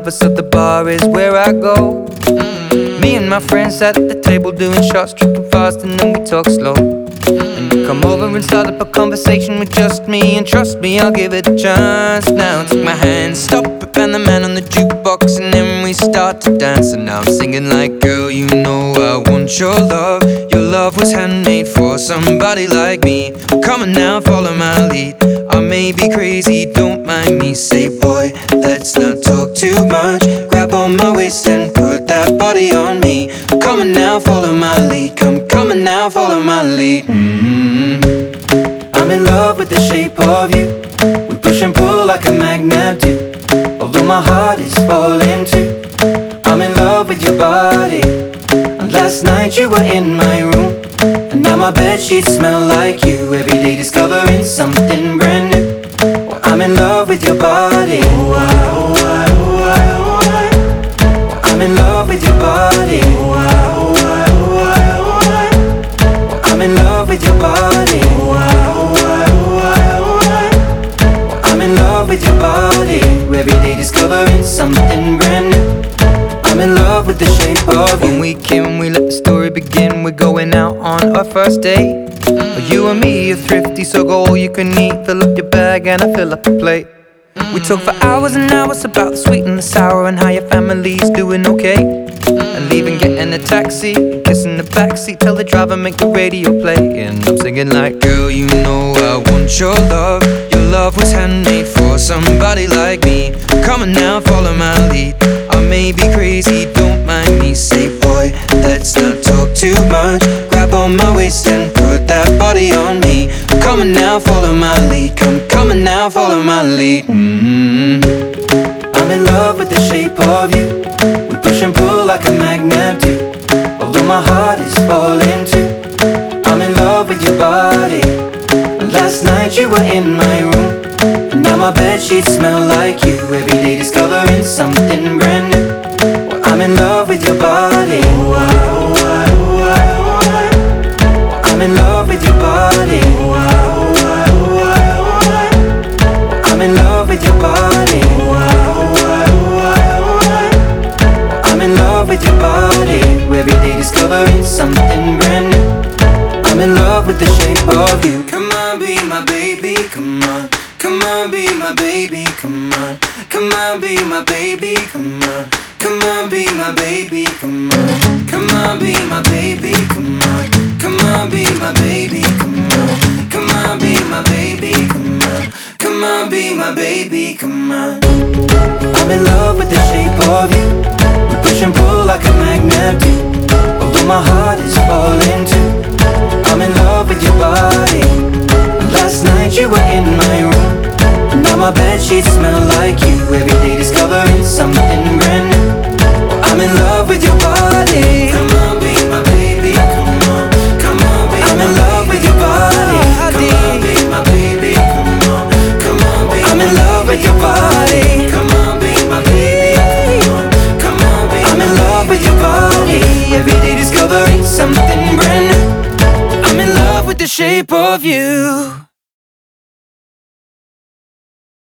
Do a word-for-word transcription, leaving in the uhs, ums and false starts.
lover, so the bar is where I go. mm. Me and my friends sat at the table doing shots, tripping fast, and then we talk slow. And you come over and start up a conversation with just me, and trust me, I'll give it a chance. Now take my hand, stop it, and the man on the jukebox, and then we start to dance. And now I'm singing like, girl, you know I want your love. Your love was handmade for somebody like me. Come on now, follow my lead. I may be crazy, don't mind me. Say, boy, let's not talk too much. Grab on my waist and put that body on me. Come on now, follow my lead. Come, come on now, follow my lead. mm-hmm. I'm in love with the shape of you. We push and pull like a magnet do. Although my heart is falling too, I'm in love with your body. And last night you were in my room, and now my bedsheets smell like you. Every day discovering something brand new. Well, I'm in love with your body. Oh, I, oh, I, oh, I, oh, I. Well, I'm in love with your body. Oh, I, oh, I, oh, I, oh, I. Well, I'm in love with your body. Oh, I, oh, I, oh, I, oh, I. Well, I'm in love with your body. Every day discovering something brand new. I'm in love with the shape of you. When we came, we let the story begin. We're going out on our first date. mm. You and me are thrifty, so go all you can eat. Fill up your bag and I fill up the plate. mm. We talk for hours and hours about the sweet and the sour, and how your family's doing okay. mm. And leaving, getting a taxi, kissing the backseat, tell the driver make the radio play. And I'm singing like, girl, you know I want your love. Your love was handmade for somebody like me. Come on now, follow my lead. I may be crazy, don't mind me. Say, boy, let's not talk too much. Grab on my waist and put that body on me. Come on now, follow my lead. Come, come on now, follow my lead. mm-hmm. I'm in love with the shape of you. We push and pull like a magnet do. Although my heart is falling too, I'm in love with your body. Last night you were in my room, and now my bedsheets smell like you. Every day discovering something brand new. Well, I'm in love with your body. Oh, I, oh, I, oh, I, oh, I. Well, I'm in love with your body. Oh, I, oh, I, oh, I, oh, I. Well, I'm in love with your body. Oh, I, oh, I, oh, I, oh, I. Well, I'm in love with your body. Every day discovering something brand new. I'm in love with the shape of you. Come on, be my baby, come on. Come on, be my baby, come on. Come on, be my baby, come on. Come on, be my baby, come on. Come on, be my baby, come on. Come on, be my baby, come on. Come on, be my baby, come on. Come on, be my baby, come on. I'm in love with the shape of you. We push and pull like a magnet do. Although my heart is falling too, I'm in love with your body. Last night you were in my room, and now my bedsheets smell like you. Every day discovering something brand new. Well, I'm in love with your body. Come on, be my baby, come on. Come on, be I'm in love with your body. Come on, be my baby, come on. Come on, be I'm in love with your body. Come on, be my baby, come on. Come on, be I'm in love with your body. Every day discovering something brand new. I'm in love with the shape of you.